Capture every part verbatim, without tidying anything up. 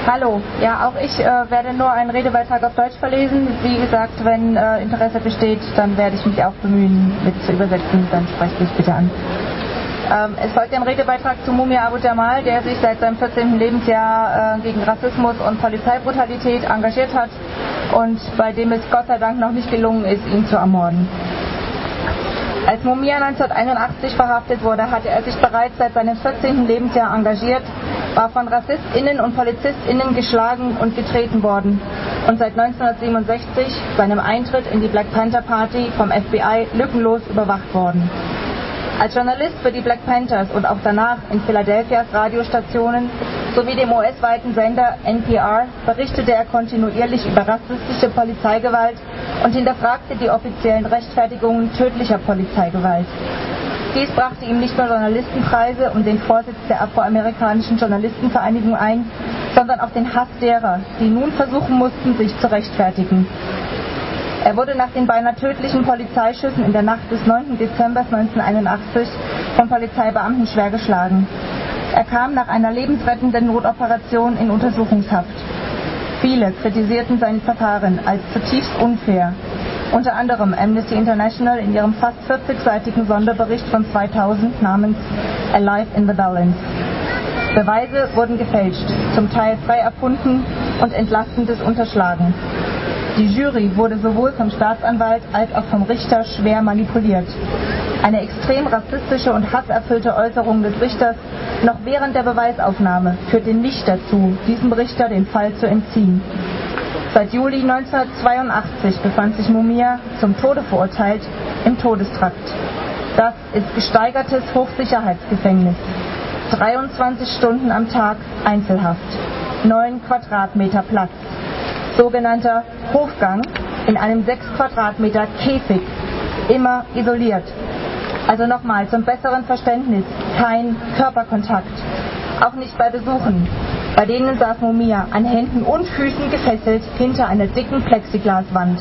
Hallo, ja, auch ich äh, werde nur einen Redebeitrag auf Deutsch verlesen. Wie gesagt, wenn äh, Interesse besteht, dann werde ich mich auch bemühen, mit zu übersetzen. Dann sprecht mich bitte an. Ähm, es folgt ein Redebeitrag zu Mumia Abu Jamal, der sich seit seinem vierzehnten Lebensjahr äh, gegen Rassismus und Polizeibrutalität engagiert hat und bei dem es Gott sei Dank noch nicht gelungen ist, ihn zu ermorden. Als Mumia neunzehnhunderteinundachtzig verhaftet wurde, hatte er sich bereits seit seinem vierzehnten Lebensjahr engagiert, war von RassistInnen und PolizistInnen geschlagen und getreten worden und seit neunzehnhundertsiebenundsechzig, seinem Eintritt in die Black Panther Party, vom F B I lückenlos überwacht worden. Als Journalist für die Black Panthers und auch danach in Philadelphias Radiostationen sowie dem U S-weiten Sender N P R berichtete er kontinuierlich über rassistische Polizeigewalt und hinterfragte die offiziellen Rechtfertigungen tödlicher Polizeigewalt. Dies brachte ihm nicht nur Journalistenpreise und den Vorsitz der afroamerikanischen Journalistenvereinigung ein, sondern auch den Hass derer, die nun versuchen mussten, sich zu rechtfertigen. Er wurde nach den beinahe tödlichen Polizeischüssen in der Nacht des neunten Dezember neunzehnhunderteinundachtzig von Polizeibeamten schwer geschlagen. Er kam nach einer lebensrettenden Notoperation in Untersuchungshaft. Viele kritisierten sein Verfahren als zutiefst unfair. Unter anderem Amnesty International in ihrem fast vierzigseitigen Sonderbericht von zweitausend namens Alive in the Balance. Beweise wurden gefälscht, zum Teil frei erfunden und Entlastendes unterschlagen. Die Jury wurde sowohl vom Staatsanwalt als auch vom Richter schwer manipuliert. Eine extrem rassistische und hasserfüllte Äußerung des Richters noch während der Beweisaufnahme führte nicht dazu, diesem Richter den Fall zu entziehen. Seit Juli neunzehnhundertzweiundachtzig befand sich Mumia, zum Tode verurteilt, im Todestrakt. Das ist gesteigertes Hochsicherheitsgefängnis. dreiundzwanzig Stunden am Tag Einzelhaft. neun Quadratmeter Platz. Sogenannter Hofgang in einem sechs Quadratmeter Käfig. Immer isoliert. Also nochmal zum besseren Verständnis, kein Körperkontakt. Auch nicht bei Besuchen. Bei denen saß Mumia an Händen und Füßen gefesselt hinter einer dicken Plexiglaswand.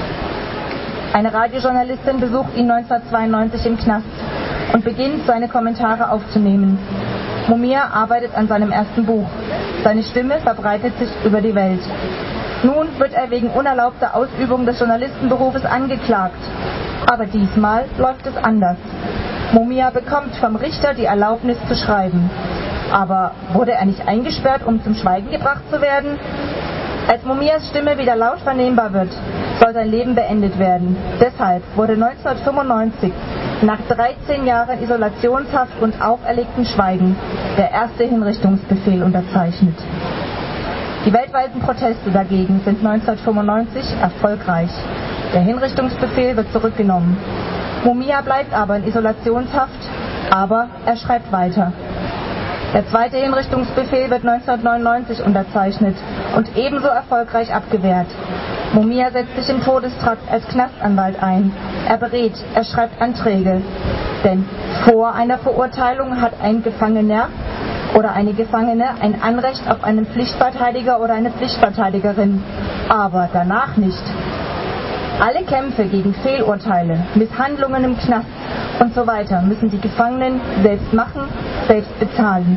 Eine Radiojournalistin besucht ihn neunzehnhundertzweiundneunzig im Knast und beginnt, seine Kommentare aufzunehmen. Mumia arbeitet an seinem ersten Buch. Seine Stimme verbreitet sich über die Welt. Nun wird er wegen unerlaubter Ausübung des Journalistenberufes angeklagt. Aber diesmal läuft es anders. Mumia bekommt vom Richter die Erlaubnis zu schreiben. Aber wurde er nicht eingesperrt, um zum Schweigen gebracht zu werden? Als Mumias Stimme wieder laut vernehmbar wird, soll sein Leben beendet werden. Deshalb wurde neunzehnhundertfünfundneunzig, nach dreizehn Jahren Isolationshaft und auferlegtem Schweigen, der erste Hinrichtungsbefehl unterzeichnet. Die weltweiten Proteste dagegen sind neunzehnhundertfünfundneunzig erfolgreich. Der Hinrichtungsbefehl wird zurückgenommen. Mumia bleibt aber in Isolationshaft, aber er schreibt weiter. Der zweite Hinrichtungsbefehl wird neunzehnhundertneunundneunzig unterzeichnet und ebenso erfolgreich abgewehrt. Mumia setzt sich im Todestrakt als Knastanwalt ein. Er berät, er schreibt Anträge. Denn vor einer Verurteilung hat ein Gefangener oder eine Gefangene ein Anrecht auf einen Pflichtverteidiger oder eine Pflichtverteidigerin, aber danach nicht. Alle Kämpfe gegen Fehlurteile, Misshandlungen im Knast und so weiter müssen die Gefangenen selbst machen, selbst bezahlen.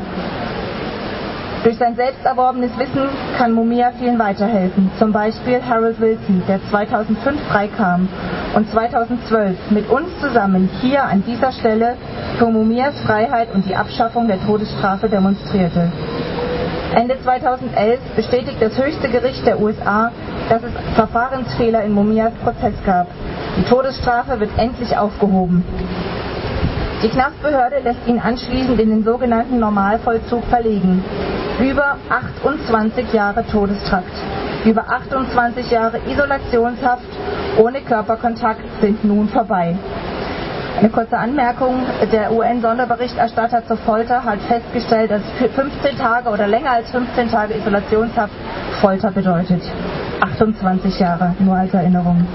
Durch sein selbst erworbenes Wissen kann Mumia vielen weiterhelfen, zum Beispiel Harold Wilson, der zweitausendfünf freikam und zweitausendzwölf mit uns zusammen hier an dieser Stelle für Mumias Freiheit und die Abschaffung der Todesstrafe demonstrierte. Ende zweitausendelf bestätigt das höchste Gericht der U S A, dass es Verfahrensfehler in Mumias Prozess gab. Die Todesstrafe wird endlich aufgehoben. Die Knastbehörde lässt ihn anschließend in den sogenannten Normalvollzug verlegen. Über achtundzwanzig Jahre Todestrakt, über achtundzwanzig Jahre Isolationshaft ohne Körperkontakt sind nun vorbei. Eine kurze Anmerkung, der U N-Sonderberichterstatter zur Folter hat festgestellt, dass fünfzehn Tage oder länger als fünfzehn Tage Isolationshaft Folter bedeutet. achtundzwanzig Jahre, nur als Erinnerung.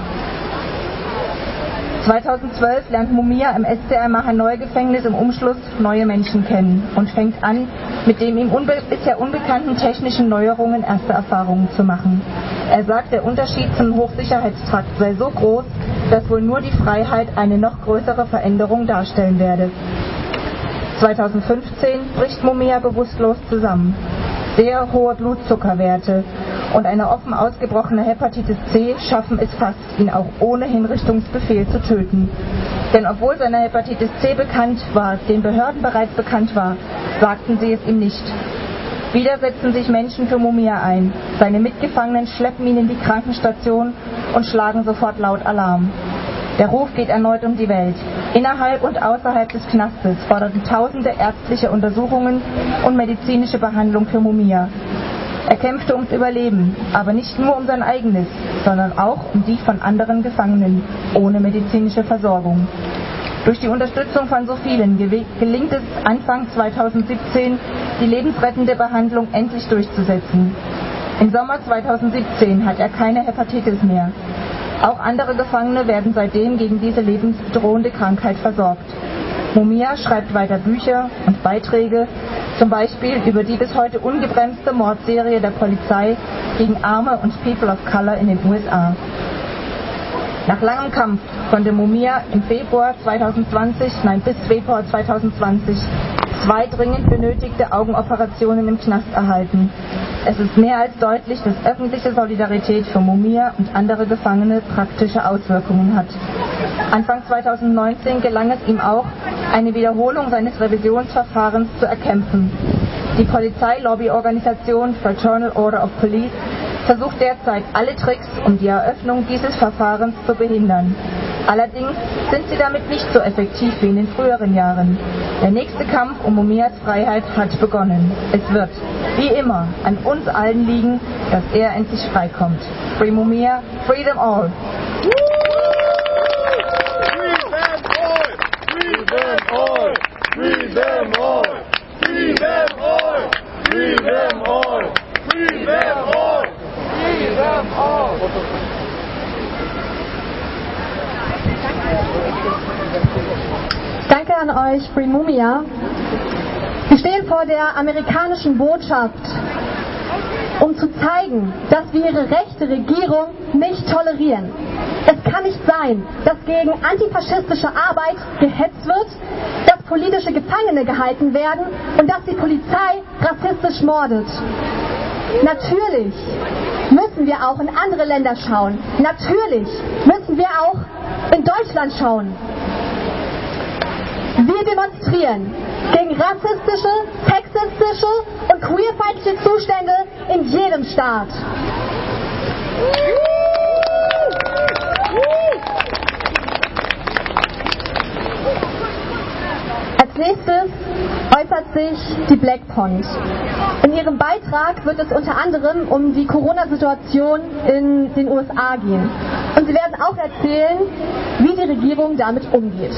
zweitausendzwölf lernt Mumia im S C R Mahanoy-Gefängnis im Umschluss neue Menschen kennen und fängt an, mit dem ihm unbe- bisher unbekannten technischen Neuerungen erste Erfahrungen zu machen. Er sagt, der Unterschied zum Hochsicherheitstrakt sei so groß, dass wohl nur die Freiheit eine noch größere Veränderung darstellen werde. zweitausendfünfzehn bricht Mumia bewusstlos zusammen. sehr hohe Blutzuckerwerte und eine offen ausgebrochene Hepatitis C schaffen es fast, ihn auch ohne Hinrichtungsbefehl zu töten. Denn obwohl seine Hepatitis C bekannt war, den Behörden bereits bekannt war, sagten sie es ihm nicht. Wieder setzen sich Menschen für Mumia ein. Seine Mitgefangenen schleppen ihn in die Krankenstation und schlagen sofort laut Alarm. Der Ruf geht erneut um die Welt. Innerhalb und außerhalb des Knastes forderten Tausende ärztliche Untersuchungen und medizinische Behandlung für Mumia. Er kämpfte ums Überleben, aber nicht nur um sein eigenes, sondern auch um die von anderen Gefangenen, ohne medizinische Versorgung. Durch die Unterstützung von so vielen gelingt es Anfang zweitausendsiebzehn, die lebensrettende Behandlung endlich durchzusetzen. Im Sommer zweitausendsiebzehn hat er keine Hepatitis mehr. Auch andere Gefangene werden seitdem gegen diese lebensbedrohende Krankheit versorgt. Mumia schreibt weiter Bücher und Beiträge, zum Beispiel über die bis heute ungebremste Mordserie der Polizei gegen Arme und People of Color in den U S A. Nach langem Kampf konnte Mumia im Februar zweitausendzwanzig, nein bis Februar zweitausendzwanzig zwei dringend benötigte Augenoperationen im Knast erhalten. Es ist mehr als deutlich, dass öffentliche Solidarität für Mumia und andere Gefangene praktische Auswirkungen hat. Anfang zweitausendneunzehn gelang es ihm auch, eine Wiederholung seines Revisionsverfahrens zu erkämpfen. Die Polizeilobbyorganisation Fraternal Order of Police versucht derzeit alle Tricks, um die Eröffnung dieses Verfahrens zu behindern. Allerdings sind sie damit nicht so effektiv wie in den früheren Jahren. Der nächste Kampf um Mumias Freiheit hat begonnen. Es wird, wie immer, an uns allen liegen, dass er endlich freikommt. Free Mumia, free them all! Free them all! Free them all! Free them all! Free them all! Free them all! Free them all! Danke an euch, Free Mumia. Wir stehen vor der amerikanischen Botschaft, um zu zeigen, dass wir ihre rechte Regierung nicht tolerieren. Es kann nicht sein, dass gegen antifaschistische Arbeit gehetzt wird, dass politische Gefangene gehalten werden und dass die Polizei rassistisch mordet. Natürlich müssen wir auch in andere Länder schauen. Natürlich müssen wir auch in Deutschland schauen. Wir demonstrieren gegen rassistische, sexistische und queerfeindliche Zustände in jedem Staat. Als nächstes äußert sich die Black Pond. In ihrem Beitrag wird es unter anderem um die Corona-Situation in den U S A gehen. Und sie werden auch erzählen, wie die Regierung damit umgeht.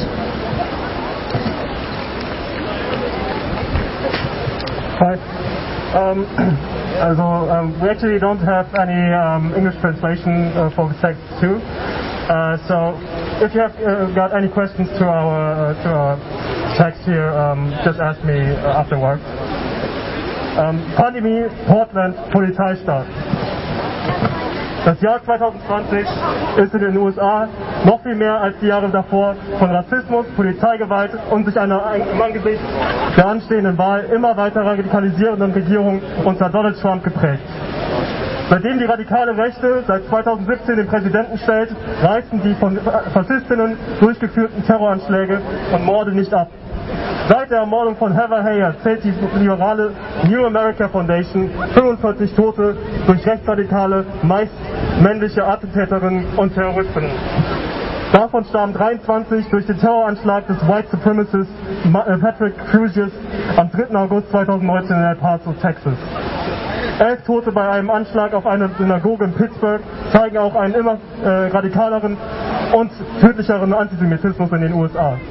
Hi. Um, also, um, we actually don't have any um, English translation uh, for the text too. Uh, so, if you have uh, got any questions to our uh, to our text here, um, just ask me uh, afterwards. Um, Pandemie, Portland, Polizeistaat. Das Jahr zweitausendzwanzig ist in den U S A noch viel mehr als die Jahre davor von Rassismus, Polizeigewalt und sich einer im Angesicht der anstehenden Wahl immer weiter radikalisierenden Regierung unter Donald Trump geprägt. Seitdem die radikale Rechte seit zweitausendsiebzehn den Präsidenten stellt, reißen die von Faschistinnen durchgeführten Terroranschläge und Morde nicht ab. Seit der Ermordung von Heather Heyer zählt die liberale New America Foundation fünfundvierzig Tote durch rechtsradikale, meist männliche Attentäterinnen und Terroristinnen. Davon starben dreiundzwanzig durch den Terroranschlag des White Supremacist Patrick Crusius am dritten August zweitausendneunzehn in El Paso, Texas. Elf Tote bei einem Anschlag auf eine Synagoge in Pittsburgh zeigen auch einen immer äh, radikaleren und tödlicheren Antisemitismus in den U S A.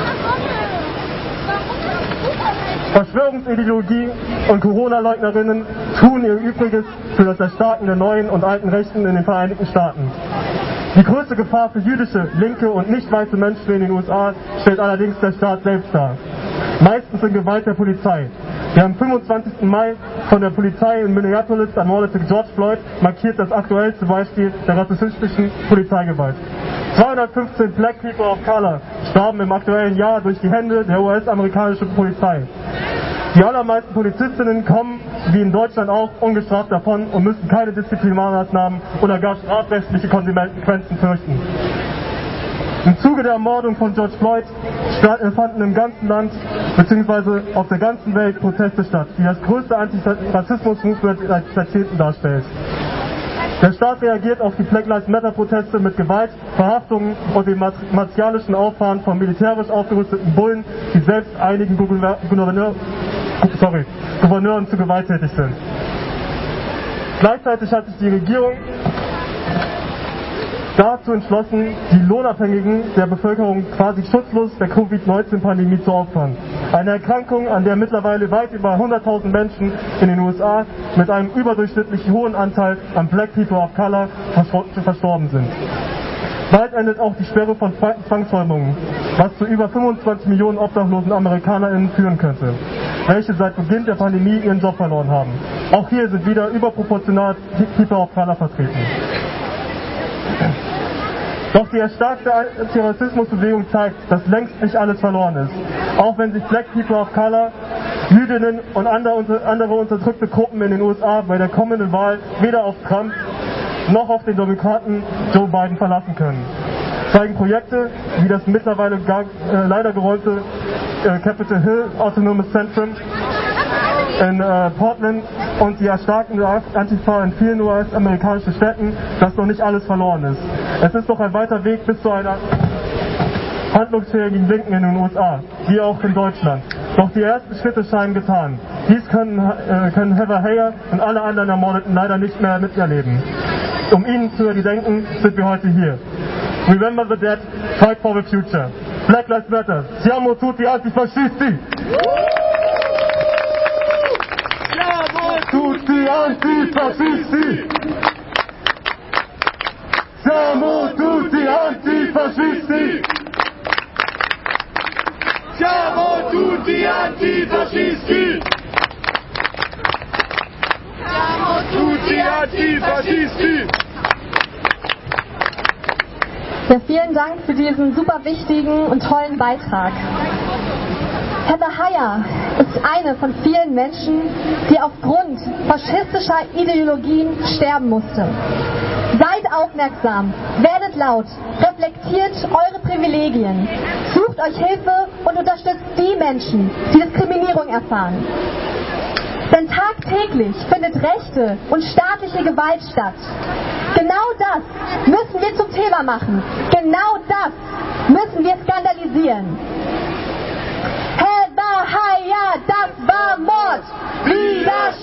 Verschwörungsideologie und Corona-Leugnerinnen tun ihr Übriges für das Erstarken der neuen und alten Rechten in den Vereinigten Staaten. Die größte Gefahr für jüdische, linke und nicht weiße Menschen in den U S A stellt allerdings der Staat selbst dar. Meistens in Gewalt der Polizei. Der am fünfundzwanzigsten Mai von der Polizei in Minneapolis ermordete George Floyd markiert das aktuellste Beispiel der rassistischen Polizeigewalt. zweihundertfünfzehn Black People of Color starben im aktuellen Jahr durch die Hände der U S-amerikanischen Polizei. Die allermeisten Polizistinnen kommen, wie in Deutschland auch, ungestraft davon und müssen keine Disziplinarmaßnahmen oder gar strafrechtliche Konsequenzen fürchten. Im Zuge der Ermordung von George Floyd fanden im ganzen Land bzw. auf der ganzen Welt Proteste statt, die das größte Antirassismus-Movement seit Jahrzehnten darstellt. Der Staat reagiert auf die Black Lives Matter Proteste mit Gewalt, Verhaftungen und dem martialischen Auffahren von militärisch aufgerüsteten Bullen, die selbst einigen Gouverneur, sorry, Gouverneuren zu gewalttätig sind. Gleichzeitig hat sich die Regierung dazu entschlossen, die Lohnabhängigen der Bevölkerung quasi schutzlos der Covid neunzehn Pandemie zu opfern. Eine Erkrankung, an der mittlerweile weit über hunderttausend Menschen in den U S A mit einem überdurchschnittlich hohen Anteil an Black People of Color verstorben sind. Bald endet auch die Sperre von Zwangsräumungen, was zu über fünfundzwanzig Millionen obdachlosen AmerikanerInnen führen könnte, welche seit Beginn der Pandemie ihren Job verloren haben. Auch hier sind wieder überproportional People of Color vertreten. Doch die erstarkte Antirassismusbewegung zeigt, dass längst nicht alles verloren ist. Auch wenn sich Black People of Color, Jüdinnen und andere unterdrückte Gruppen in den U S A bei der kommenden Wahl weder auf Trump noch auf den Demokraten Joe Biden verlassen können, zeigen Projekte wie das mittlerweile gar, äh, leider geräumte äh, Capitol Hill Autonomous Centrum in äh, Portland und die erstarkende Antifa in vielen U S-amerikanischen Städten, dass noch nicht alles verloren ist. Es ist noch ein weiter Weg bis zu einer handlungsfähigen Linken in den U S A, wie auch in Deutschland. Doch die ersten Schritte scheinen getan. Dies können, äh, können Heather Heyer und alle anderen Ermordeten leider nicht mehr miterleben. Um ihnen zu gedenken, sind wir heute hier. Remember the dead, fight for the future. Black Lives Matter. Siamo tutti antifascisti! Tutti antifascisti! Siamo tutti antifascisti! Siamo tutti antifascisti! Siamo tutti antifascisti! Ja, vielen Dank für diesen super wichtigen und tollen Beitrag. Heather Heyer ist eine von vielen Menschen, die aufgrund faschistischer Ideologien sterben musste. Seid aufmerksam, werdet laut, reflektiert eure Privilegien, sucht euch Hilfe und unterstützt die Menschen, die Diskriminierung erfahren. Denn tagtäglich findet rechte und staatliche Gewalt statt. Genau das müssen wir zum Thema machen. Genau das müssen wir skandalisieren. Heather Heyer, das war Mord! Widerstand!